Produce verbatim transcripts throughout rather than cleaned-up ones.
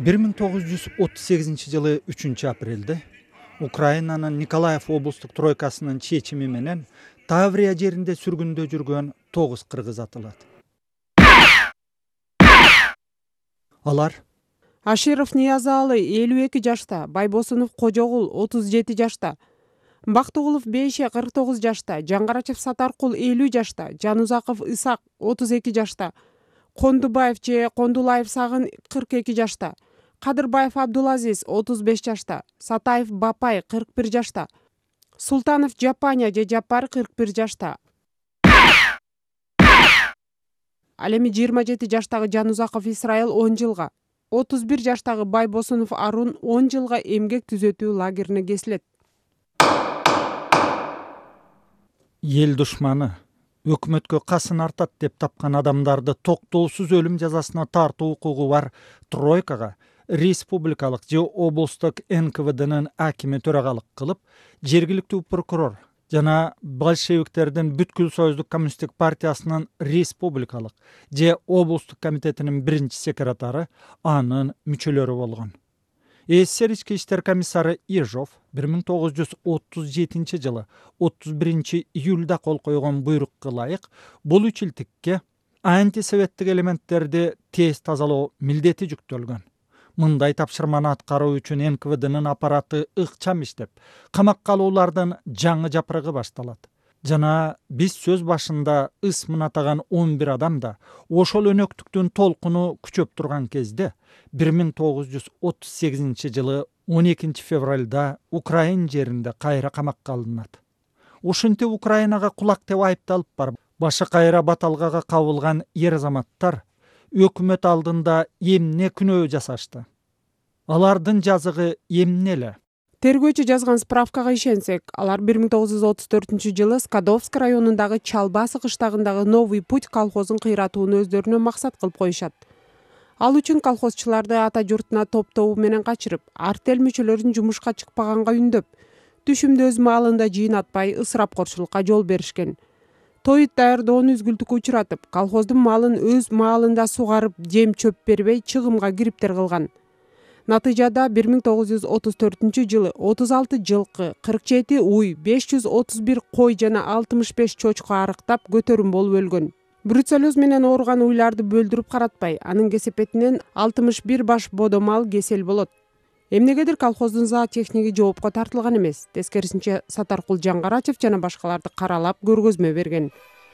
бир миң тогуз жүз отуз сегизинчи жылы үчүнчү апрелде Украинанын Николаев облустук тройкасынын чечими менен Таврия жеринде сүргүндө жүргөн тогуз кыргыз атылат. Алар: Аширов Ниязалы элүү эки жашта, Байбосунов Кожогул отуз жети жашта, Бактыгулов Бейше кырк тогуз жашта, Жаңгарачев Сатаркул элүү жашта, Жанузаков Исак отуз эки жашта, Кондубаев же Кондулаев Сагын кырк эки жашта, Кадырбаев Абдулазиз отуз беш жашта, Сатаев Бапай кырк бир жашта, Султанов Жапания же Жапар кырк бир жашта. Ал эми жыйырма жети жаштагы Жанузаков Исраил он жылга, отуз бир жаштагы Байбосунов Арун он жылга эмгек түзөтүү лагерине кесилет. Ел душманы, өкмөткө касын артат деп тапкан адамдарды токтоосуз өлүм жазасына тартуу укугу бар тройкага республикалык же облустук эн ка вэ дэнин акими төрагалык кылып, жергиликтүү прокурор жана большевиктердин бүткүл Союздук коммунисттик партиясынын республикалык же облустук комитетинин биринчи секретары анын мүчөлөрү болгон. СССР ички иштер комиссары Ежов бир миң тогуз жүз отуз жетинчи жылы отуз биринчи июлда кол койгон буйрукка ылайык бул үчилтикке антисоветтик элементтерди тез тазалоо милдети жүктөлгөн. Мындай тапшырманы аткаруу үчүн эн ка вэ дэнин аппараты ыкчам иштеп, камакка алуулардын жаңы жапырыгы башталат. Жана биз сөз башында ысмын атаган он бир адам да ошол өнөктүктүн толкуну күчөп турган кезде бир миң тогуз жүз отуз сегизинчи жылы он экинчи февралда Украин жеринде кайра камакка алынат. Ушинтип Украинага кулак деп айыпталып барып, башы кайра баталгага кабылган ер азаматтар өкмөт алдында эмне күнөө жасашты? Алардын жазыгы эмне эле? Тергөөчү жазган справкага ишенсек, алар бир миң тогуз жүз отуз төртүнчү жылы Скадовск районундагы Чалбасы кыштагындагы Новый путь колхозун кыйратууну өздөрүнө максат кылып коюшат. Ал үчүн колхозчуларды ата журтуна топ-тобу менен качырып, артель мүчөлөрүн жумушка чыкпаганга үндөп, түшүмдү өз маалында жыйнатпай ысырапкорчулукка жол беришкен. Тоют даярдоону үзгүлтүккө учуратып, колхоздун малын өз маалында сугарып, жем чөп бербей чыгымга кириптер кылган. Натыйжада бир миң тогуз жүз отуз төртүнчү жылы отуз алты жылкы, кырк жети уй, беш жүз отуз бир кой жана алтымыш беш чочко арыктап көтөрүм болуп өлгөн. Бруцеллез менен ооруган уйларды бөлдүрүп каратпай, анын кесепетинен алтымыш бир баш бодомал кесел болот. Эмнегедир колхоздун зоотехниги жоопко тартылган эмес. Тескерисинче Сатаркул Жаңгарачев жана башкаларды каралап көргөзмө берген.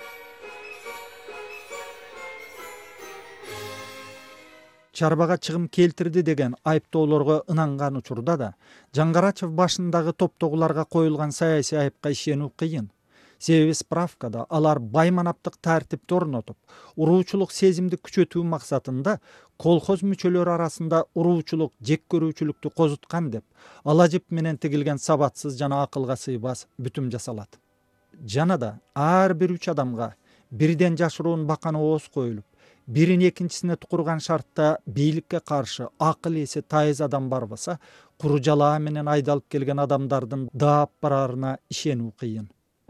Чарбага чыгым келтирди деген айыптоолорго ынанган учурда да Жаңгарачев башындагы топтогуларга коюлган саясий айыпка ишенүү кыйын. Себеби справкада алар байманаптык тартипти орнотуп, уруучулук сезимди күчөтүү максатында колхоз мүчөлөрү арасында уруучулук, жек көрүүчүлүктү козуткан деп, ала жип менен тигилген сабатсыз жана акылга сыйбас бүтүм жасалат. Жана да ар бир үч адамга бирден жашыруун бакан ооз коюлуп, бирин экинчисине тукурган шартта бийликке каршы акыл эси тайыз адам барбаса, куру жалаа менен айдалып келген адамдардын даап барарына ишенүү кыйын.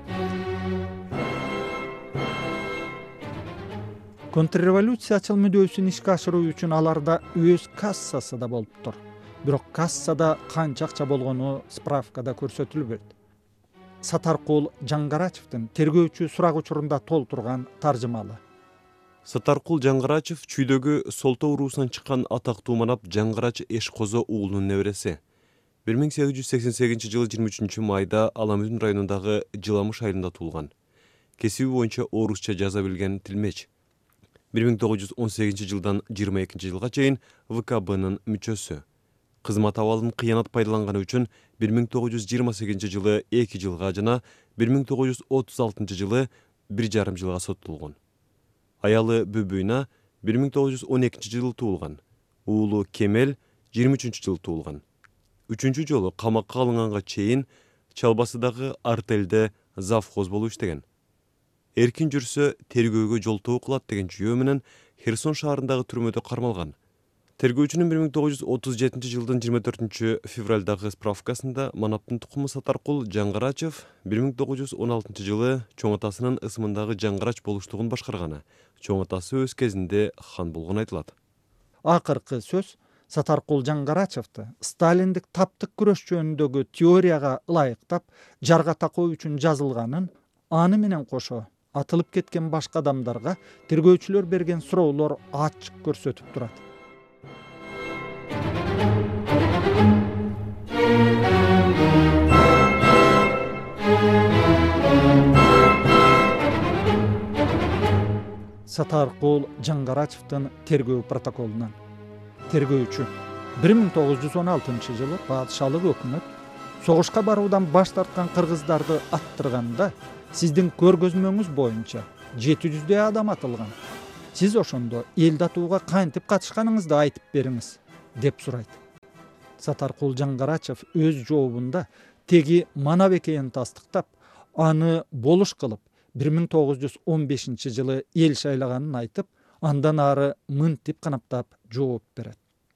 Контрреволюциячыл мүдөөсүн ишке ашыруу үчүн аларда өз кассасы да болуптур. Бирок кассада канча акча болгону справкада көрсөтүлбөйт. Сатаркул Жаңгарачевдин тергөөчү сурак учурунда толтурган таржымалы. Сатаркул Жаңгарачев чүйдөгү Солто уруусунан чыккан атактуу манап Жаңгарач Эшкозо уулунун небереси. бир миң сегиз жүз сексен сегизинчи жылы жыйырма үчүнчү майда Аламүзүн районундагы Жыламыш айылында туулган. Кесиби боюнча орусча жаза билген тилмеч. бир миң тогуз жүз он сегизинчи жылдан жыйырма экинчи жылга чейин вэ ка бнын мүчөсү. Кызмат абалын кыянат пайдаланганы үчүн бир миң тогуз жүз жыйырма сегизинчи жылы эки жылга жана бир миң тогуз жүз отуз алтынчы жылы бир жарым жылга соттолгон. Аялы Бүбүйна бир миң тогуз жүз он экинчи жылы туулган. Уулу Кемел жыйырма үчүнчү жылы туулган. Үчүнчү жолу камакка алынганга чейин Чалбасыдагы артелде завхоз болуп иштеген. Эркин жүрсө тергөөгө жолтоо кылат деген жүйөө менен Херсон шаарындагы түрмөдө кармалган. Тергөөчүнүн бир миң тогуз жүз отуз жетинчи жылдын жыйырма төртүнчү февралдагы справкасында манаптын тукуму Сатаркул Жаңгарачев бир миң тогуз жүз он алтынчы жылы чоң атасынын ысымындагы Жаңгарач болуштугун башкарганы, чоң атасы өз кезинде хан болгону айтылат. Акыркы сөз Сатаркул Жаңгарачевди сталиндик таптык күрөш жөнүндөгү теорияга ылайыктап жарга такоо үчүн жазылганын, аны менен кошо атылып кеткен башка адамдарга тергөөчүлөр берген суроолор ачык көрсөтүп турат. Сатаркул Жаңгарачевдин тергөө протоколунан. Тергөөчү: бир миң тогуз жүз он алтынчы жылы падышалык өкмөт согушка баруудан баш тарткан кыргыздарды аттырганда сиздин көргөзмөңүз боюнча жети жүздөй адам атылган. Сиз ошондо элди атууга кантип катышканыңызды айтып бериңиз, деп сурайт. Сатаркул Жаңгарачев өз жообунда теги манап экенин тастыктап, аны болуш кылып бир миң тогуз жүз он бешинчи жылы эл шайлаганын айтып, андан ары мынтип канаптап жооп берет.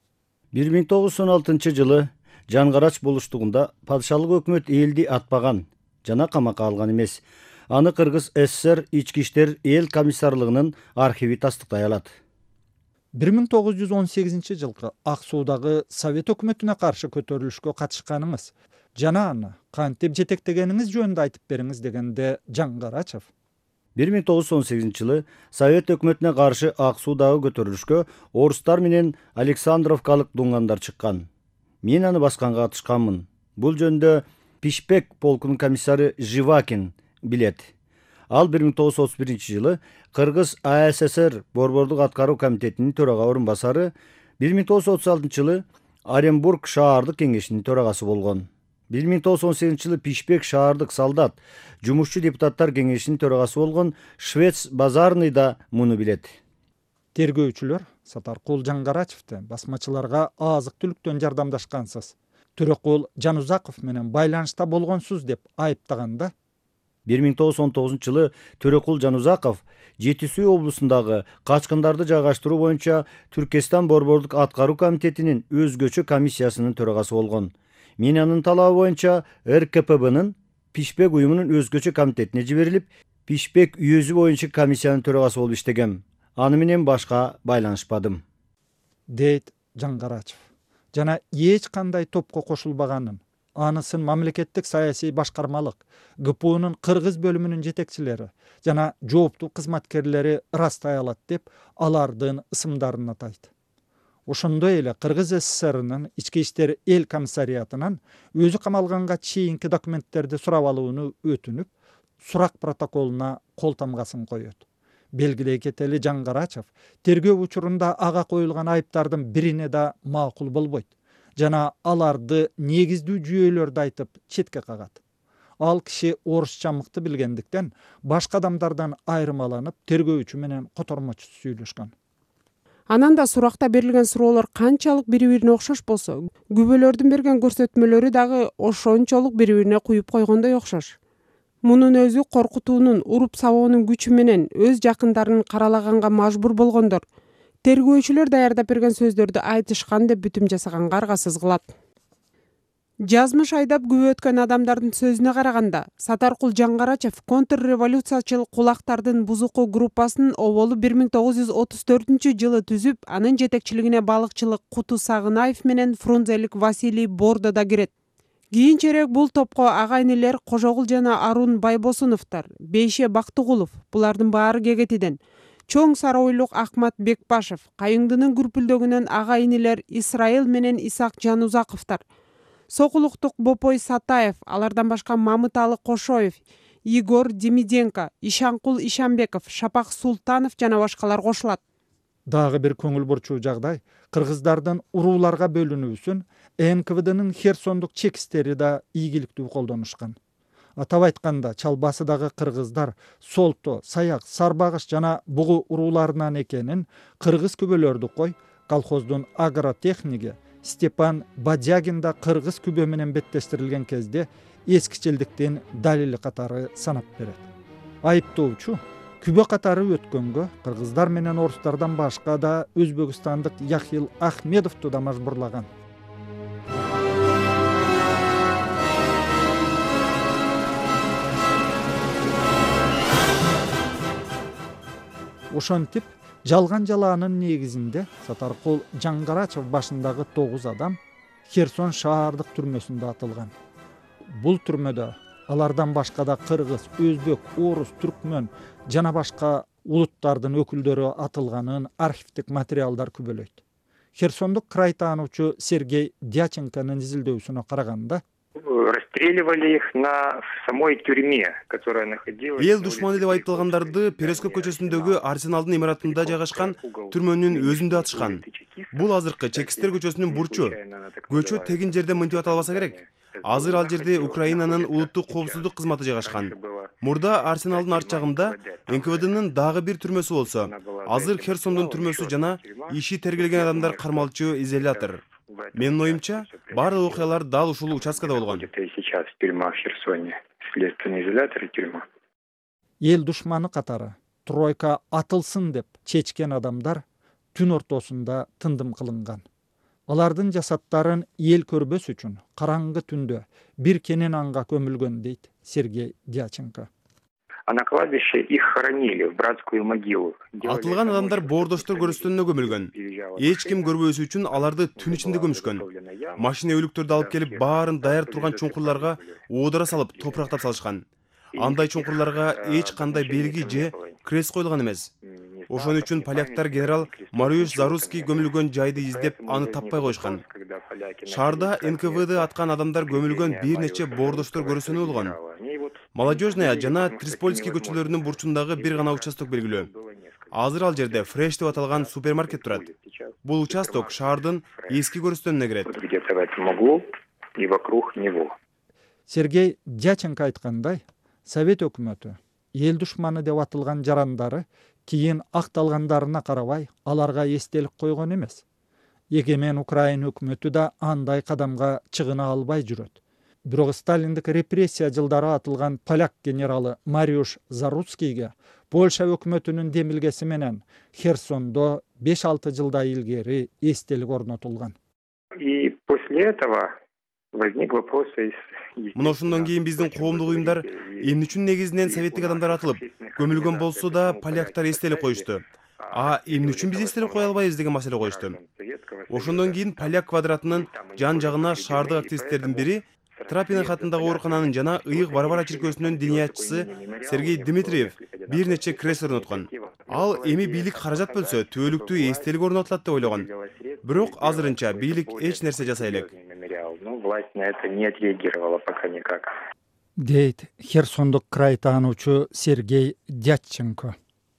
бир миң тогуз жүз он алтынчы жылы Жаңгарач болуштугунда падышалык өкмөт элди атпаган жана камакка алган эмес. Аны Кыргыз ССР ички иштер эл комиссарлыгынын архиви тастыктай алат. бир миң тогуз жүз он сегизинчи жылкы Ак Суудагы Совет өкмөтүнө каршы көтөрүлүшкө катышканыңыз жана аны кантип жетектегениңиз жөнүндө айтып бериңиз, дегенде Жаңгарачев: бир миң тогуз жүз он сегизинчи жылы Совет өкмөтүнө каршы Ак Суудагы көтөрүлүшкө орустар менен Александровкалык дуңгандар чыккан. Мен аны басканга катышканмын. Бул жөнүндө Пишпек полкунун комиссары Живакин билет. Ал бир миң тогуз жүз отуз биринчи жылы Кыргыз А С С Р Борбордук аткаруу комитетинин төрага орун басары, бир миң тогуз жүз отуз алтынчы жылы Оренбург шаардык кеңешинин төрагасы болгон. бир миң тогуз жүз он сегизинчи жылы Пишпек шаардык солдат жумушчу депутаттар кеңешинин төрагасы болгон Швец Базарный да муну билет. Тергөөчүлөр Сатаркул Жаңгарачевди басмачыларга азык түлүктөн жардамдашкансыз, Төрөкул Жанузаков менен байланышта болгонсуз деп айыптаганда, бир миң тогуз жүз он тогузунчу жылы Төрөкул Жанузаков Жети Суу облусундагы качкындарды жайгаштыруу боюнча Түркестан Борбордук аткаруу комитетинин өзгөчө комиссиясынын төрагасы болгон. Мен анын талабы боюнча Р К П Бнын Пишпек уюмунун өзгөчө комитетине жиберилип, Пишпек үйөзү боюнча комиссиянын төрагасы болуп иштегем. Аны менен башка байланышпадым, дейт Жаңгарачев. Жана эч кандай топко кошулбаганын, анысын мамлекеттик саясий башкармалык Г П Унун Кыргыз бөлүмүнүн жетекчилери жана жооптуу кызматкерлери растай алат деп алардын ысымдарын атайт. Ошондой эле Кыргыз С С Рнын ички иштер эл комиссариатынан өзү камалганга чейинки документтерди сурап алууну өтүнүп, сурак протоколуна кол тамгасын коет. Белгилей кетели, Жаңгарачев тергөө учурунда ага коюлган айыптардын бирине да макул болбойт жана аларды негиздүү жүйөлөрдү айтып четке кагат. Ал киши орусча мыкты билгендиктен башка адамдардан айырмаланып тергөөчү менен котормочу сүйлөшкөн. Анан да суракта берилген суроолор канчалык бири-бирине окшош болсо, күбөлөрдүн берген көрсөтмөлөрү дагы ошончолук бири-бирине куюп койгондой окшош. Мунун өзү коркутуунун, уруп сабоонун күчү менен өз жакындарын каралаганга мажбур болгондор. Тергөөчүлөр даярдап берген сөздөрдү айтышкан деп бүтүм жасаганга аргасыз кылат. Жазмыш айдап күбө өткөн адамдардын сөзүнө караганда, Сатаркул Жаңгарачев контрреволюциячыл кулактардын бузуку группасынын оболу бир миң тогуз жүз отуз төртүнчү жылы түзүп, анын жетекчилигине балыкчылык Куту Сагынаев менен фрунзелик Василий Бордо да кирет. Кийинчерээк бул топко ага-инилер Кожогул жана Арун Байбосуновдор, Бейше Бактыгулов, булардын баары кегетиден, Чоң Сарыойлук Акмат Бекбашев, Кайыңдынын күрпүлдөгүнөн ага-инилер Исраил менен Исак Жанузаковдор, Сокулуктук Бопой Сатаев, алардан башка Мамыталы Кошоев, Игорь Демиденко, Ишанкул Ишанбеков, Шапак Султанов жана башкалар кошулат. Дагы бир көңүл бурчуу жагдай кыргыздардын урууларга бөлүнүүсүн Н К В Днын Херсондук чекистери да ийгиликтүү колдонушкан. Атап айтканда, Чалбасыдагы кыргыздар Солто, Саяк, Сарбагыш жана Бугу урууларынан экенин кыргыз күбөлөрдү кой, колхоздун агротехниги Степан Бадягин да кыргыз күбө менен беттештирилген кезде эскичилдиктин далили катары санап берет. Айыптоочу күбө катары өткөнгө кыргыздар менен орустардан башка да өзбекстандык Яхил Ахмедовду да мажбурлаган. Ошентип Жалган жалаанын негизинде Сатаркул Жаңгарачев башындагы тогуз адам Херсон шаардык түрмөсүндө атылган. Бул түрмөдө алардан башка да кыргыз, өзбек, орус, түркмөн жана башка улуттардын өкүлдөрү атылганын архивдик материалдар күбөлөйт. Херсондук край таануучу Сергей Дяченконун изилдөөсүнө караганда, расстреливали их на самой тюрьме, которая находилась. Эл душманы деп айыпталгандарды Перескоп көчөсүндөгү Арсеналдын имаратында жайгашкан түрмөнүн өзүндө атышкан. Бул азыркы Чекистер көчөсүнүн бурчу. Көчө тегин жерде мынтип аталбаса керек. Азыр ал жерде Украинанын улуттук коопсуздук кызматы жайгашкан. Мурда Арсеналдын арт жагында эн ка вэ дэнин дагы бир түрмөсү болсо, азыр Херсондун түрмөсү жана иши тергелген адамдар кармалчу изолятор. Менин оюмча, баардык окуялар дал ушул участкада болгон. Сейчас тюрьма в Херсоне, следственный изолятор и тюрьма. Эл душманы катары тройка атылсын деп чечкен адамдар түн ортосунда тындым кылынган. Алардын жасаттарын эл көрбөс үчүн караңгы түндө бир кенен анга көмүлгөн дейт Сергей Дяченко. А на кладбище их хоронили в братскую могилу. Атылган адамдар боордоштор көрүстөнүнө көмүлгөн. Эч ким көрбөсү үчүн аларды түн ичинде көмүшкөн. Машина өлүктөрдү алып келип баарын даяр турган чуңкурларга оодара салып топурактап салышкан. Андай чуңкурларга эч кандай белги же крест коюлган эмес. Ошон үчүн поляктар генерал Мариуш Заруцкий көмүлгөн жайды издеп аны таппай коюшкан. Шаарда эн ка вэ ды аткан адамдар көмүлгөн бир нече боордоштор көрүстөнү болгон. Молодежная жана Триспольский көчөлөрүнүн бурчундагы бир гана участок белгилүү. Азыр ал жерде Фреш деп аталган супермаркет турат. Бул участок шаардын эски көрүстөнүнө кирет. Где-то в этом углу и вокруг него. Сергей Дяченко айткандай, Совет өкмөтү эл душманы деп атылган жарандары кийин акталгандарына карабай аларга эстелик койгон эмес. Эгемен Украина өкмөтү да андай кадамга чыгына албай жүрөт. Бирок Сталиндик репрессия жылдары атылган поляк генералы Мариуш Заруцкийге Польша өкмөтүнүн демилгеси менен Херсондо беш алты жылда илгери эстелик орнотулган. И после этого возник вопрос из Мына ошондон кийин биздин коомдук уюмдар эмне үчүн негизинен советтик адамдар атылып, көмүлгөн болсо да поляктар эстелик коюшту. А эмне үчүн биз эстелик кое албайбыз деген маселе коюшту. Ошондон кийин поляк квадратынын жан жагына шаардык активисттердин бири Трапина хатындагы оорукананын жана Ыйык Варвара чиркөөсүнүн диниятчысы Сергей Дмитриев бир нече крест орноткон. Ал эми бийлик каражат бөлсө, түбөлүктүү эстелик орнотулат деп ойлогон. Бирок азырынча бийлик эч нерсе жасай элек. Но власть на это не отреагировала пока никак. Дейт Херсондук край таануучу Сергей Дяченко.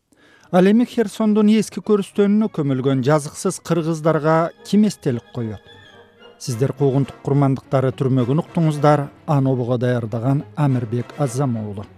Ал эми Херсондун эски көрүстөнүнө көмүлгөн жазыксыз кыргыздарга ким эстелик коет? Сиздер куугунтук курмандыктары түрмөгүн уктуңуздар. Анобого даярдаган Амирбек Азамоğlu.